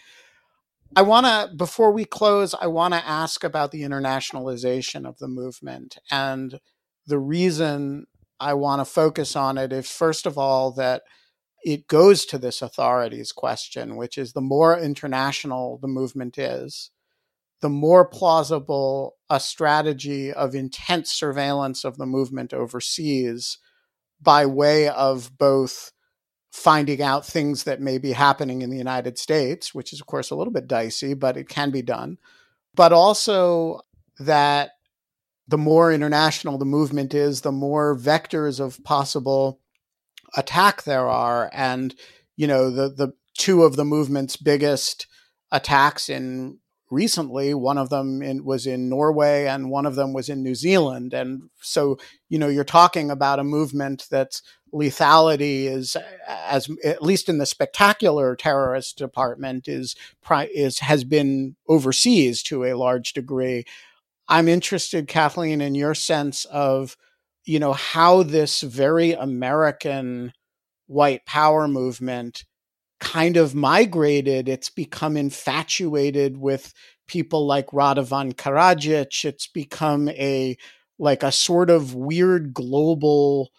Before we close, I want to ask about the internationalization of the movement. And the reason I want to focus on it is, first of all, that it goes to this authorities question, which is the more international the movement is, the more plausible a strategy of intense surveillance of the movement overseas by way of both finding out things that may be happening in the United States, which is, of course, a little bit dicey, but it can be done. But also that the more international the movement is, the more vectors of possible attack there are. And, the two of the movement's biggest attacks recently, one of them was in Norway and one of them was in New Zealand. And so, you're talking about a movement that's lethality is, as at least in the spectacular terrorist department, has been overseas to a large degree. I'm interested, Kathleen, in your sense of, how this very American white power movement kind of migrated. It's become infatuated with people like Radovan Karadzic. It's become a sort of weird global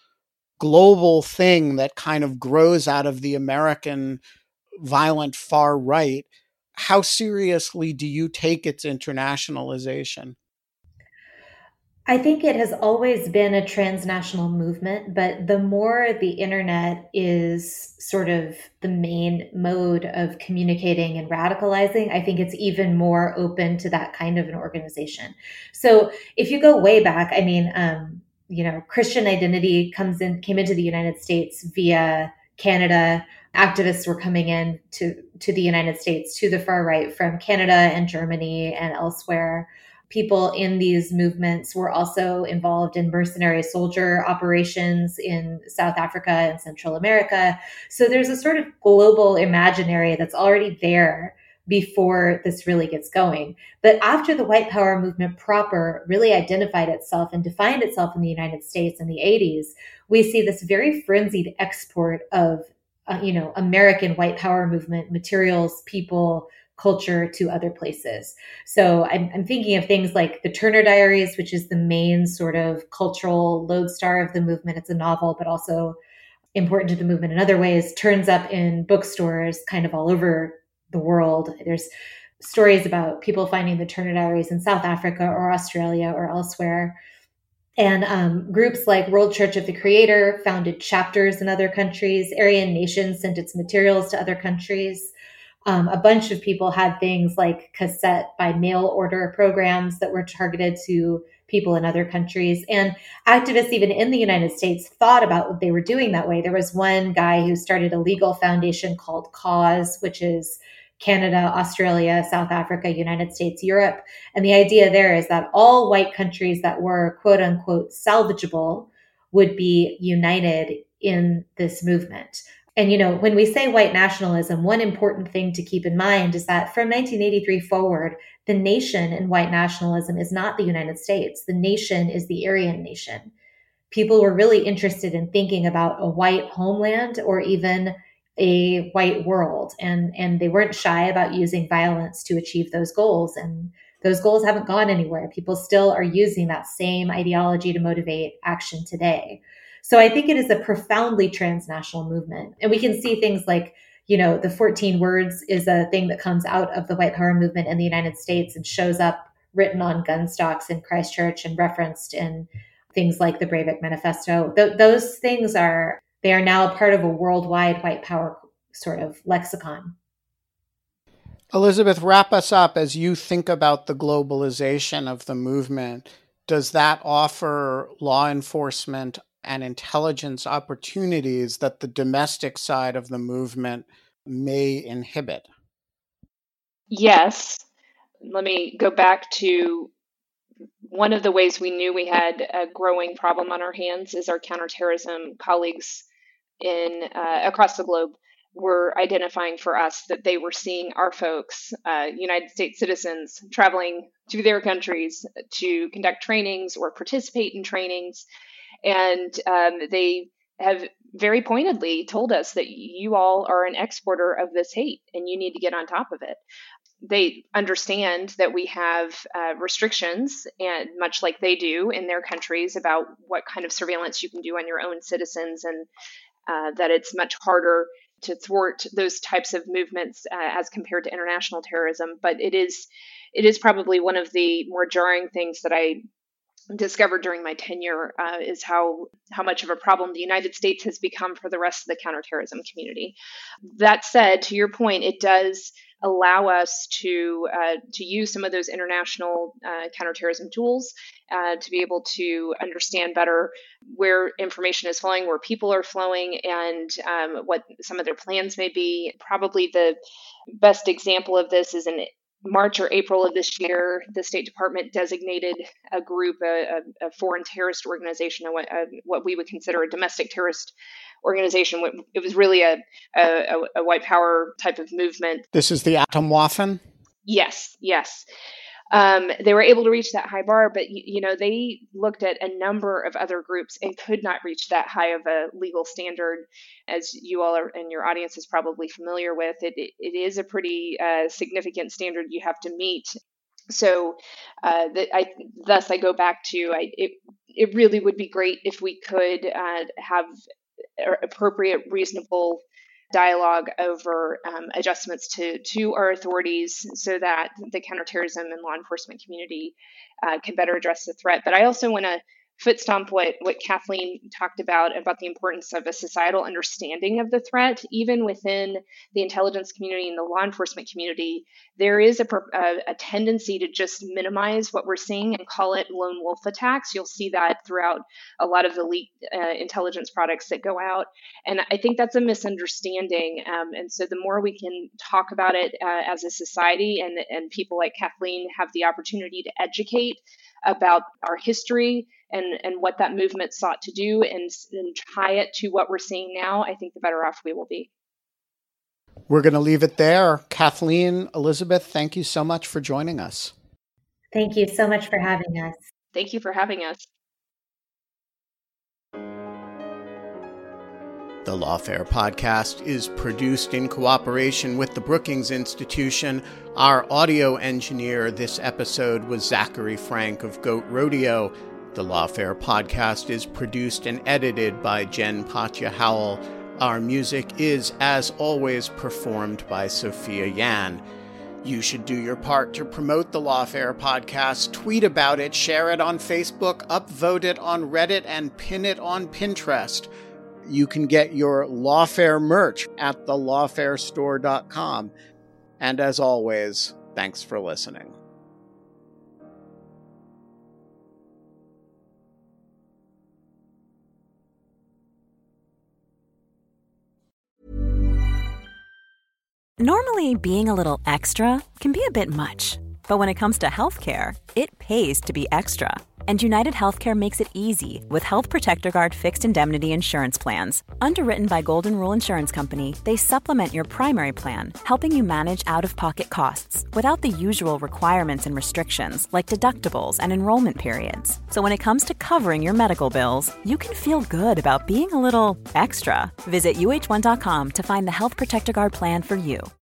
thing that kind of grows out of the American violent far right. How seriously do you take its internationalization? I think it has always been a transnational movement, but the more the internet is sort of the main mode of communicating and radicalizing, I think it's even more open to that kind of an organization. So if you go way back, I mean, Christian identity came into the United States via Canada. Activists were coming in to the United States, to the far right from Canada and Germany and elsewhere. People in these movements were also involved in mercenary soldier operations in South Africa and Central America. So there's a sort of global imaginary that's already there before this really gets going. But after the white power movement proper really identified itself and defined itself in the United States in the 80s, we see this very frenzied export of, American white power movement materials, people, culture to other places. So I'm thinking of things like the Turner Diaries, which is the main sort of cultural lodestar of the movement. It's a novel, but also important to the movement in other ways, turns up in bookstores kind of all over the world. There's stories about people finding the Turner Diaries in South Africa or Australia or elsewhere. And groups like World Church of the Creator founded chapters in other countries. Aryan Nation sent its materials to other countries. A bunch of people had things like cassette by mail order programs that were targeted to people in other countries. And activists, even in the United States, thought about what they were doing that way. There was one guy who started a legal foundation called CAUSE, which is Canada, Australia, South Africa, United States, Europe. And the idea there is that all white countries that were quote unquote salvageable would be united in this movement. And, when we say white nationalism, one important thing to keep in mind is that from 1983 forward, the nation in white nationalism is not the United States. The nation is the Aryan nation. People were really interested in thinking about a white homeland or even a white world. And they weren't shy about using violence to achieve those goals. And those goals haven't gone anywhere. People still are using that same ideology to motivate action today. So I think it is a profoundly transnational movement. And we can see things like, the 14 words is a thing that comes out of the white power movement in the United States and shows up written on gun stocks in Christchurch and referenced in things like the Breivik Manifesto. Those things are now part of a worldwide white power sort of lexicon. Elizabeth, wrap us up as you think about the globalization of the movement. Does that offer law enforcement and intelligence opportunities that the domestic side of the movement may inhibit? Yes. Let me go back to one of the ways we knew we had a growing problem on our hands is our counterterrorism colleagues across the globe were identifying for us that they were seeing our folks, United States citizens, traveling to their countries to conduct trainings or participate in trainings. And they have very pointedly told us that you all are an exporter of this hate and you need to get on top of it. They understand that we have restrictions, and much like they do in their countries, about what kind of surveillance you can do on your own citizens, and that it's much harder to thwart those types of movements as compared to international terrorism. But it is probably one of the more jarring things that I discovered during my tenure is how much of a problem the United States has become for the rest of the counterterrorism community. That said, to your point, it does allow us to use some of those international counterterrorism tools to be able to understand better where information is flowing, where people are flowing, and what some of their plans may be. Probably the best example of this is in March or April of this year, the State Department designated a group, a foreign terrorist organization, what we would consider a domestic terrorist organization. It was really a white power type of movement. This is the Atomwaffen? Yes. They were able to reach that high bar, but they looked at a number of other groups and could not reach that high of a legal standard. As you all are, and your audience is probably familiar with, it is a pretty significant standard you have to meet. So thus I go back to it really would be great if we could have appropriate, reasonable dialogue over adjustments to our authorities so that the counterterrorism and law enforcement community can better address the threat. But I also want to foot stomp what Kathleen talked about the importance of a societal understanding of the threat. Even within the intelligence community and the law enforcement community, there is a tendency to just minimize what we're seeing and call it lone wolf attacks. You'll see that throughout a lot of the leaked intelligence products that go out. And I think that's a misunderstanding. And so the more we can talk about it as a society, and people like Kathleen have the opportunity to educate about our history and what that movement sought to do and tie it to what we're seeing now, I think the better off we will be. We're going to leave it there. Kathleen, Elizabeth, thank you so much for joining us. Thank you so much for having us. Thank you for having us. The Lawfare podcast is produced in cooperation with the Brookings Institution. Our audio engineer this episode was Zachary Frank of Goat Rodeo. The Lawfare podcast is produced and edited by Jen Patja Howell. Our music is, as always, performed by Sophia Yan. You should do your part to promote the Lawfare podcast. Tweet about it, share it on Facebook, upvote it on Reddit, and pin it on Pinterest. You can get your Lawfare merch at thelawfarestore.com. And as always, thanks for listening. Normally, being a little extra can be a bit much. But when it comes to healthcare, it pays to be extra. And United Healthcare makes it easy with Health Protector Guard fixed indemnity insurance plans. Underwritten by Golden Rule Insurance Company, they supplement your primary plan, helping you manage out-of-pocket costs without the usual requirements and restrictions like deductibles and enrollment periods. So when it comes to covering your medical bills, you can feel good about being a little extra. Visit UH1.com to find the Health Protector Guard plan for you.